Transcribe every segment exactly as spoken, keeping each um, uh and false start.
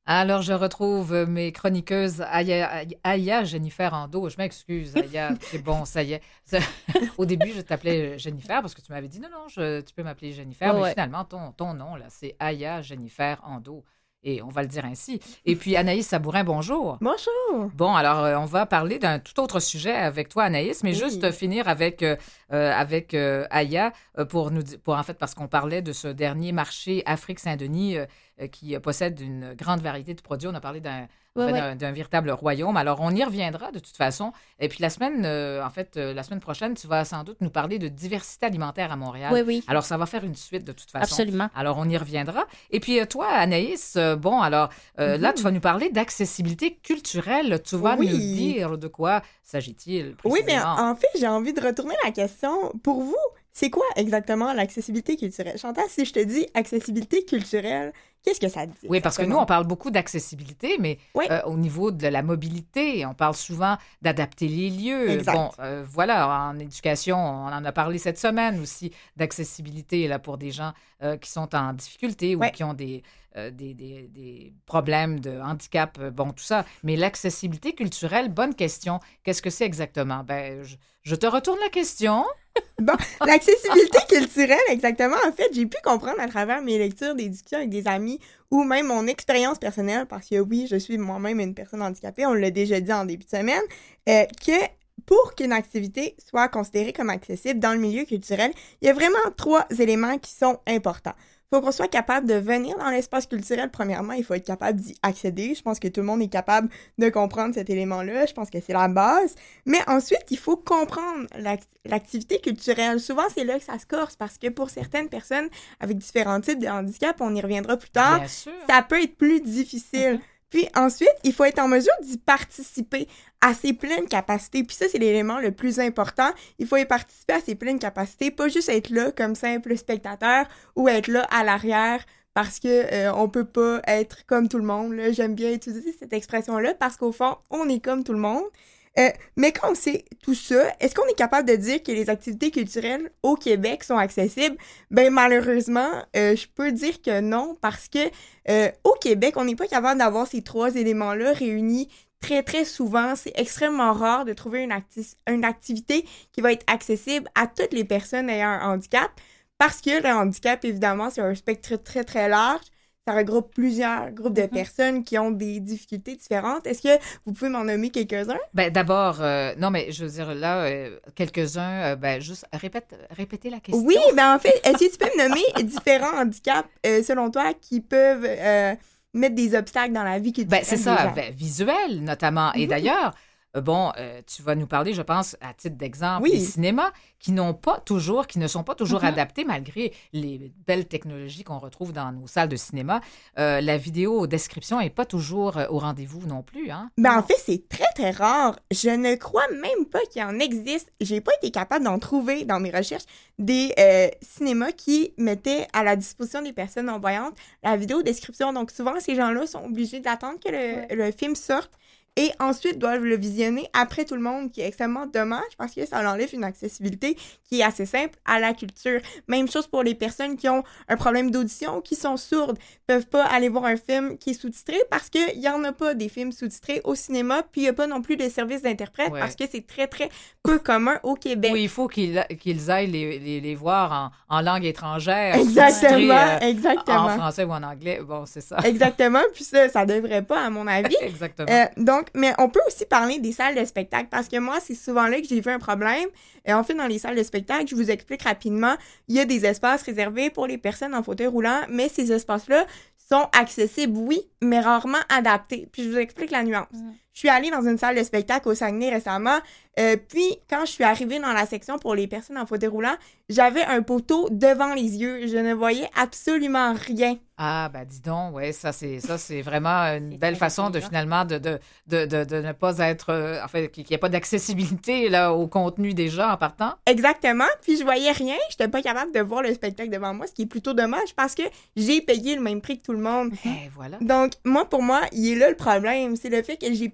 Alors, je retrouve mes chroniqueuses Aya, Aya Jennifer Ando. Je m'excuse, Aya. C'est bon, ça y est. Ça- Au début, je t'appelais Jennifer parce que tu m'avais dit non, non, je- tu peux m'appeler Jennifer. Ouais, Mais ouais. finalement, ton, ton nom, là, c'est Aya Jennifer Ando. Et on va le dire ainsi. Et puis, Anaïs Sabourin, bonjour. Bonjour! Bon, alors, euh, on va parler d'un tout autre sujet avec toi, Anaïs, mais juste euh, Oui. finir avec, euh, euh, avec euh, Aya euh, pour nous di- pour en fait, parce qu'on parlait de ce dernier marché Afrique-Saint-Denis euh, euh, qui euh, possède une grande variété de produits. On a parlé d'un, en Ouais, fait, ouais. d'un, d'un véritable royaume. Alors, on y reviendra de toute façon. Et puis, la semaine, euh, en fait, euh, la semaine prochaine, tu vas sans doute nous parler de diversité alimentaire à Montréal. Oui, oui. Alors, ça va faire une suite de toute façon. Absolument. Alors, on y reviendra. Et puis, euh, toi, Anaïs, euh, bon, alors, euh, là, tu vas nous parler d'accessibilité culturelle. Tu vas Oui. nous dire de quoi s'agit-il Oui, mais précisément. en fait, j'ai envie de retourner la question. Pour vous, c'est quoi exactement l'accessibilité culturelle? Chantal, si je te dis accessibilité culturelle, qu'est-ce que ça dit? Oui, parce que nous, exactement? on parle beaucoup d'accessibilité, mais Oui. euh, au niveau de la mobilité, on parle souvent d'adapter les lieux. Exact. Bon, euh, voilà, en éducation, on en a parlé cette semaine aussi d'accessibilité là, pour des gens euh, qui sont en difficulté ou Ouais. qui ont des, euh, des, des- des problèmes de handicap, euh, bon, tout ça. Mais l'accessibilité culturelle, bonne question. Qu'est-ce que c'est exactement? Ben, je, je te retourne la question. Bon, l'accessibilité culturelle, exactement. En fait, j'ai pu comprendre à travers mes lectures, des discussions avec des amis ou même mon expérience personnelle, parce que oui, je suis moi-même une personne handicapée, on l'a déjà dit en début de semaine, euh, que pour qu'une activité soit considérée comme accessible dans le milieu culturel, il y a vraiment trois éléments qui sont importants. Il faut qu'on soit capable de venir dans l'espace culturel. Premièrement, il faut être capable d'y accéder. Je pense que tout le monde est capable de comprendre cet élément-là. Je pense que c'est la base. Mais ensuite, il faut comprendre l'ac- l'activité culturelle. Souvent, c'est là que ça se corse parce que pour certaines personnes avec différents types de handicap, on y reviendra plus tard, Bien sûr. ça peut être plus difficile. Mhm. Puis ensuite, il faut être en mesure d'y participer à ses pleines capacités. Puis ça, c'est l'élément le plus important. Il faut y participer à ses pleines capacités, pas juste être là comme simple spectateur ou être là à l'arrière parce que euh, on peut pas être comme tout le monde. Là. J'aime bien utiliser cette expression-là parce qu'au fond, on est comme tout le monde. Euh, mais quand on sait tout ça, est-ce qu'on est capable de dire que les activités culturelles au Québec sont accessibles? Ben malheureusement, euh, je peux dire que non parce que euh, au Québec, on n'est pas capable d'avoir ces trois éléments-là réunis très très souvent. C'est extrêmement rare de trouver une, acti- une activité qui va être accessible à toutes les personnes ayant un handicap parce que le handicap, évidemment, c'est un spectre très très large. Ça regroupe plusieurs groupes de Mhm. personnes qui ont des difficultés différentes. Est-ce que vous pouvez m'en nommer quelques-uns? Ben, d'abord, euh, non, mais je veux dire, là, euh, quelques-uns, euh, ben, juste répète, répétez la question. Oui, ben en fait, est-ce que tu peux me nommer différents handicaps, euh, selon toi, qui peuvent euh, mettre des obstacles dans la vie Ben, culturelle c'est des ça, gens? ben, visuel notamment. Et Mhm. d'ailleurs, euh, bon, euh, tu vas nous parler, je pense, à titre d'exemple, Oui. des cinémas qui n'ont pas toujours, qui ne sont pas toujours Mhm. adaptés malgré les belles technologies qu'on retrouve dans nos salles de cinéma. Euh, la vidéo description n'est pas toujours euh, au rendez-vous non plus, hein? Ben, en fait, c'est très, très rare. Je ne crois même pas qu'il en existe. J'ai pas été capable d'en trouver dans mes recherches des euh, cinémas qui mettaient à la disposition des personnes non-voyantes la vidéo description. Donc, souvent, ces gens-là sont obligés d'attendre que le, Ouais. le film sorte et ensuite doivent le visionner après tout le monde, qui est extrêmement dommage parce que ça enlève une accessibilité qui est assez simple à la culture. Même chose pour les personnes qui ont un problème d'audition ou qui sont sourdes, peuvent pas aller voir un film qui est sous-titré parce qu'il y en a pas des films sous-titrés au cinéma, puis il y a pas non plus de service d'interprète Ouais. parce que c'est très, très peu commun au Québec. Oui, il faut qu'ils qu'ils aillent les, les, les voir en, en langue étrangère, Exactement, sous-titrés, euh, exactement. en français ou en anglais. Bon, c'est ça. Exactement, puis ça, ça devrait pas, à mon avis. Exactement. Euh, donc, mais on peut aussi parler des salles de spectacle parce que moi, c'est souvent là que j'ai vu un problème. Et en fait, dans les salles de spectacle, je vous explique rapidement, il y a des espaces réservés pour les personnes en fauteuil roulant, mais ces espaces-là sont accessibles, oui, mais rarement adaptés. Puis je vous explique la nuance. Mm. Je suis allée dans une salle de spectacle au Saguenay récemment, euh, puis quand je suis arrivée dans la section pour les personnes en fauteuil roulant, j'avais un poteau devant les yeux. Je ne voyais absolument rien. Ah, ben dis donc, ouais, ça c'est ça c'est vraiment une C'est belle très façon de intelligent. finalement de, de, de, de, de ne pas être, euh, en fait, qu'il n'y ait pas d'accessibilité là au contenu des gens en partant. Exactement, puis je voyais rien, j'étais pas capable de voir le spectacle devant moi, ce qui est plutôt dommage parce que j'ai payé le même prix que tout le monde. Et voilà. Donc, moi, pour moi, il est là le problème, c'est le fait que j'ai payé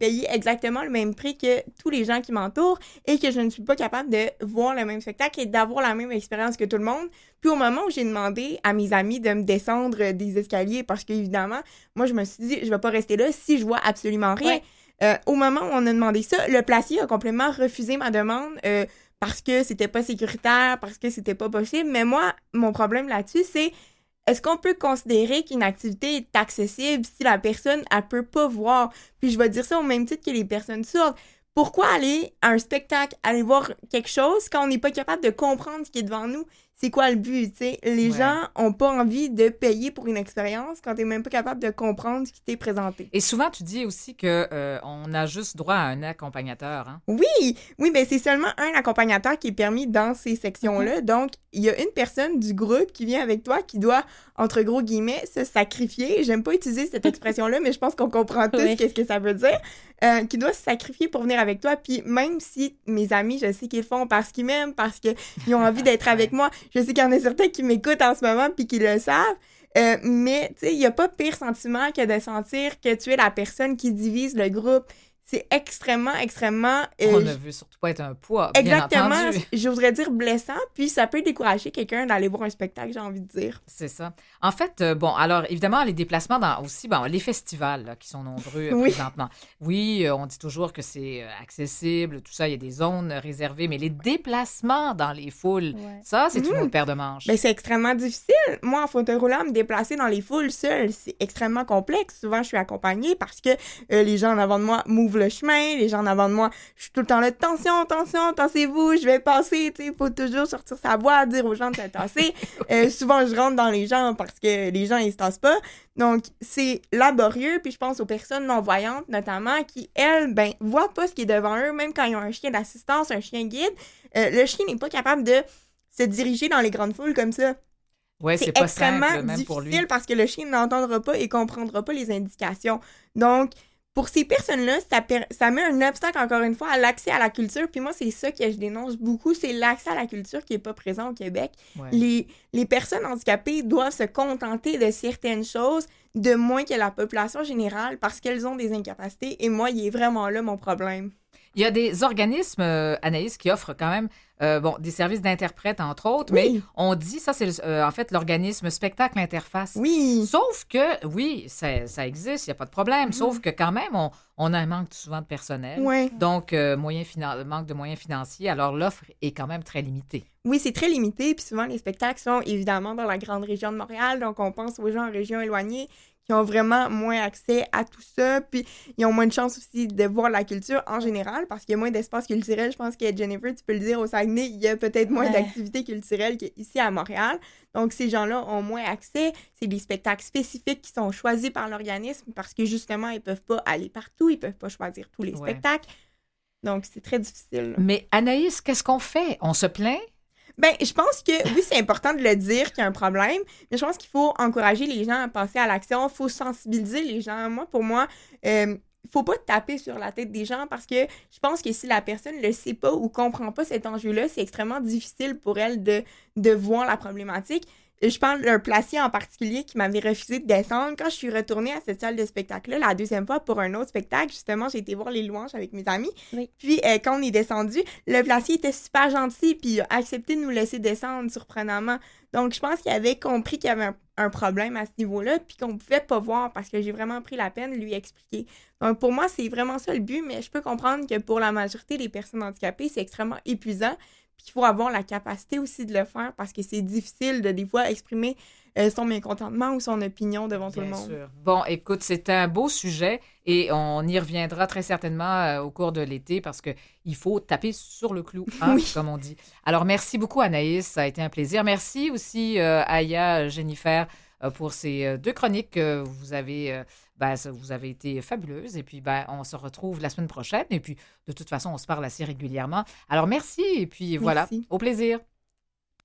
payer exactement le même prix que tous les gens qui m'entourent et que je ne suis pas capable de voir le même spectacle et d'avoir la même expérience que tout le monde. Puis au moment où j'ai demandé à mes amis de me descendre des escaliers, parce qu'évidemment, moi, je me suis dit, je vais pas rester là si je vois absolument rien. Ouais. Euh, au moment où on a demandé ça, le placier a complètement refusé ma demande euh, parce que c'était pas sécuritaire, parce que c'était pas possible. Mais moi, mon problème là-dessus, c'est est-ce qu'on peut considérer qu'une activité est accessible si la personne, elle peut pas voir? Puis je vais dire ça au même titre que les personnes sourdes. Pourquoi aller à un spectacle, aller voir quelque chose quand on n'est pas capable de comprendre ce qui est devant nous? C'est quoi le but, tu sais? Les Ouais. gens ont pas envie de payer pour une expérience quand t'es même pas capable de comprendre ce qui t'est présenté. Et souvent, tu dis aussi que euh, on a juste droit à un accompagnateur. Hein? Oui, oui, mais c'est seulement un accompagnateur qui est permis dans ces sections-là. Donc, il y a une personne du groupe qui vient avec toi qui doit, entre gros guillemets, se sacrifier. J'aime pas utiliser cette expression-là, mais je pense qu'on comprend tous Oui. qu'est-ce que ça veut dire. Euh, qui doit se sacrifier pour venir avec toi. Puis même si mes amis, je sais qu'ils le font parce qu'ils m'aiment, parce qu'ils ont envie d'être avec moi, je sais qu'il y en a certains qui m'écoutent en ce moment puis qui le savent. Euh, mais, tu sais, il n'y a pas pire sentiment que de sentir que tu es la personne qui divise le groupe. C'est extrêmement, extrêmement... euh, On ne veut surtout pas être un poids, bien Exactement, entendu. j'oserais dire blessant, puis ça peut décourager quelqu'un d'aller voir un spectacle, j'ai envie de dire. C'est ça. En fait, euh, bon, alors évidemment, les déplacements dans aussi, bon, les festivals là, qui sont nombreux euh, Oui. présentement. Oui, euh, on dit toujours que c'est euh, accessible, tout ça, il y a des zones euh, réservées, mais les déplacements dans les foules, Ouais. ça, c'est une Mhm. autre paire de manches. Ben, c'est extrêmement difficile. Moi, en fauteuil roulant, me déplacer dans les foules seule, c'est extrêmement complexe. Souvent, je suis accompagnée parce que euh, les gens en avant de moi m'ouvrent le chemin, les gens en avant de moi, je suis tout le temps là, attention, attention, tassez-vous, je vais passer, tu sais, faut toujours sortir sa voix, dire aux gens de se tasser. Euh, souvent, je rentre dans les gens parce que les gens, ils se tassent pas. Donc, c'est laborieux, puis je pense aux personnes non-voyantes, notamment, qui, elles, ben, voient pas ce qui est devant eux, même quand ils ont un chien d'assistance, un chien guide. Euh, le chien n'est pas capable de se diriger dans les grandes foules comme ça. Ouais, c'est C'est pas extrêmement simple, même pour lui. difficile parce que le chien n'entendra pas et comprendra pas les indications. Donc, pour ces personnes-là, ça, per- ça met un obstacle, encore une fois, à l'accès à la culture. Puis moi, c'est ça que je dénonce beaucoup, c'est l'accès à la culture qui est pas présent au Québec. Ouais. Les, les personnes handicapées doivent se contenter de certaines choses de moins que la population générale parce qu'elles ont des incapacités. Et moi, il est vraiment là mon problème. Il y a des organismes, euh, Anaïs, qui offrent quand même euh, bon, des services d'interprète, entre autres, Oui. mais on dit, ça, c'est le- euh, en fait l'organisme Spectacle Interface. Oui. Sauf que, oui, ça, ça existe, il n'y a pas de problème, sauf que quand même, on, on a un manque souvent de personnel. Ouais. Donc, euh, moyen finan- manque de moyens financiers, alors l'offre est quand même très limitée. Oui, c'est très limité. Puis souvent, les spectacles sont évidemment dans la grande région de Montréal. Donc, on pense aux gens en région éloignée qui ont vraiment moins accès à tout ça. Puis, ils ont moins de chance aussi de voir la culture en général parce qu'il y a moins d'espace culturel. Je pense que Jennifer, tu peux le dire, au Saguenay, il y a peut-être moins Ouais. d'activités culturelles qu'ici à Montréal. Donc, ces gens-là ont moins accès. C'est des spectacles spécifiques qui sont choisis par l'organisme parce que justement, ils peuvent pas aller partout. Ils peuvent pas choisir tous les Ouais. spectacles. Donc, c'est très difficile. Mais Anaïs, qu'est-ce qu'on fait? On se plaint? Ben, je pense que oui, c'est important de le dire qu'il y a un problème, mais je pense qu'il faut encourager les gens à passer à l'action. Il faut sensibiliser les gens. Moi, pour moi, euh, il faut pas taper sur la tête des gens parce que je pense que si la personne le sait pas ou comprend pas cet enjeu-là, c'est extrêmement difficile pour elle de, de voir la problématique. Je parle d'un placier en particulier qui m'avait refusé de descendre. Quand je suis retournée à cette salle de spectacle-là, la deuxième fois pour un autre spectacle, justement, j'ai été voir les louanges avec mes amis. Oui. Puis, euh, quand on est descendu, le placier était super gentil, puis il a accepté de nous laisser descendre, surprenamment. Donc, je pense qu'il avait compris qu'il y avait un, un problème à ce niveau-là, puis qu'on pouvait pas voir parce que j'ai vraiment pris la peine de lui expliquer. Donc, pour moi, c'est vraiment ça le but, mais je peux comprendre que pour la majorité des personnes handicapées, c'est extrêmement épuisant. Puis il faut avoir la capacité aussi de le faire parce que c'est difficile de des fois exprimer euh, son mécontentement ou son opinion devant tout le Bien monde. sûr. Bon, écoute, c'est un beau sujet et on y reviendra très certainement euh, au cours de l'été parce qu'il faut taper sur le clou, hein, Oui. comme on dit. Alors, merci beaucoup, Anaïs. Ça a été un plaisir. Merci aussi, euh, Aya, Jennifer, euh, pour ces euh, deux chroniques que vous avez... euh, ben, ça- vous avez été fabuleuses. Et puis, ben, on se retrouve la semaine prochaine. Et puis, de toute façon, on se parle assez régulièrement. Alors, merci. Et puis, voilà, Merci. au plaisir.